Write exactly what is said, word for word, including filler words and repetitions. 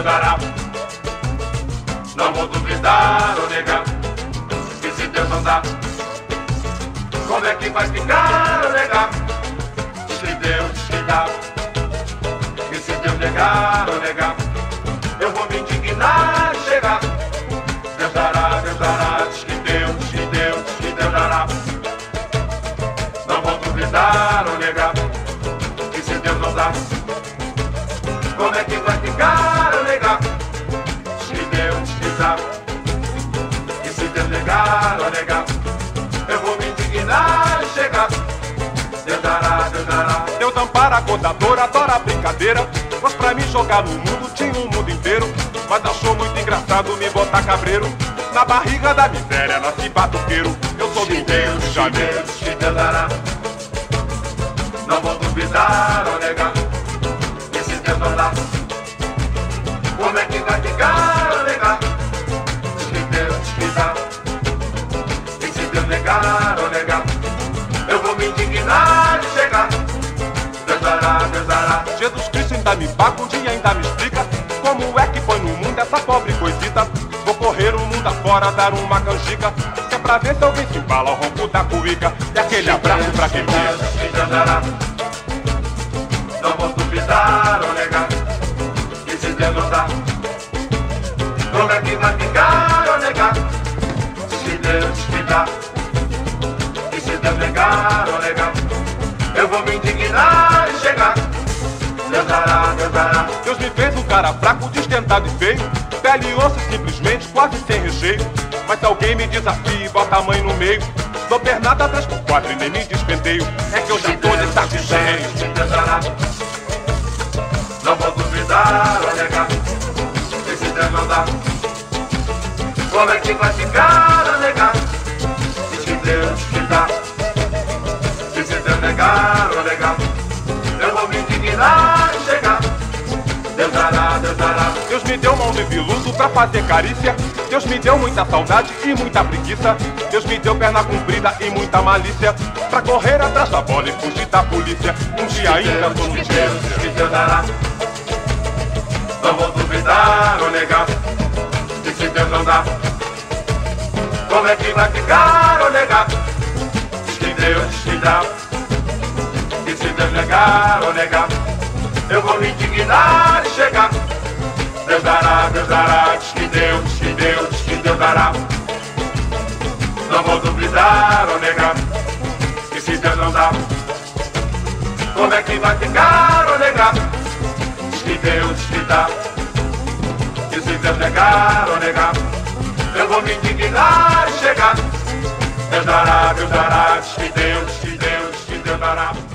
Deus dará. Não vou duvidar ou negar que se Deus não dá, como é que vai ficar ou negar? Se Deus te dá, e se Deus negar ou negar, eu vou me indignar e chegar. Deus dará, Deus dará, diz que Deus, diz que Deus, diz que Deus dará. Não vou duvidar ou negar que se Deus não dá, como é que vai ficar ou negar? Diz que Deus te dá, e se Deus negar ou negar, eu vou me indignar e chegar. Deus dará, Deus dará. Deus ampara a contadora, adora a brincadeira, pois pra me jogar no mundo tinha um mundo inteiro. Mas achou muito engraçado me botar cabreiro. Na barriga da miséria nasci batuqueiro. Eu sou do Rio de Janeiro. Diz que Deus dará. Não vou duvidar ou negar que se Deus não dá, como é que vai ficar ou negar? Diz que Deus te dá, e se Deus negar ou negar, eu vou me indignar e chegar. Deus dará, Deus dará. Jesus Cristo ainda me paga, um dia ainda me explica como é que põe no mundo essa pobre coisita. Vou correr o mundo afora, dar uma canjica, que é pra ver se alguém se embala ao ronco da cuíca. E aquele abraço pra quem diz que Deus dará. Não vou duvidar ou negar que se Deus não dá, como é que vai ficar ou negar? Se Deus te dá, e se Deus negar ou negar, eu vou me indignar e chegar. Deus dará, Deus dará. Deus me fez um cara fraco, destentado e feio, pele e osso simplesmente, quase sem recheio. Mas se alguém me desafia e bota a mãe no meio, dou pernada atrás com quatro e nem me despenteio. É que eu já tô de saco cheio. Se Deus dará. Não vou duvidar ou negar que se Deus não dá, como é que vai ficar ou negar? Diz que Deus te dá, e se Deus negar ou negar, eu vou me indignar e chegar. Deus dará, Deus dará. Deus me deu mão de viludo pra fazer carícia. Deus me deu muita saudade e muita preguiça. Deus me deu perna comprida e muita malícia, pra correr atrás da bola e fugir da polícia. Um dia ainda tô no Deus, dia. diz que Deus dará. Não vou duvidar ou negar que se Deus não dá, como é que vai ficar ou negar? Diz que Deus te dá, e se Deus negar ou negar, eu vou me indignar e chegar. Deus dará, Deus dará, diz que Deus, diz que Deus, diz que Deus dará. Não vou duvidar ou negar que se Deus não dá, como é que vai ficar ou negar? Diz que Deus te dá, e se Deus negar ou negar, eu vou me indignar e chegar. Deus dará, Deus dará, diz que Deus, diz que Deus, diz que Deus dará.